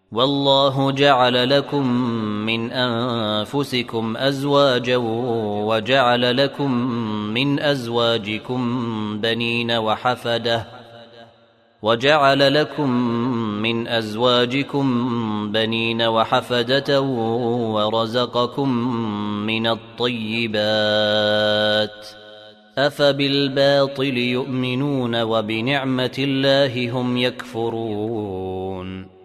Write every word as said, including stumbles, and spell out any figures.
والله جعل لكم من أنفسكم أزواجا وجعل لكم من أزواجكم بنين وحفدة وجعل لكم من أزواجكم بنين وحفدة ورزقكم من الطيبات أفبالباطل يؤمنون وبنعمة الله هم يكفرون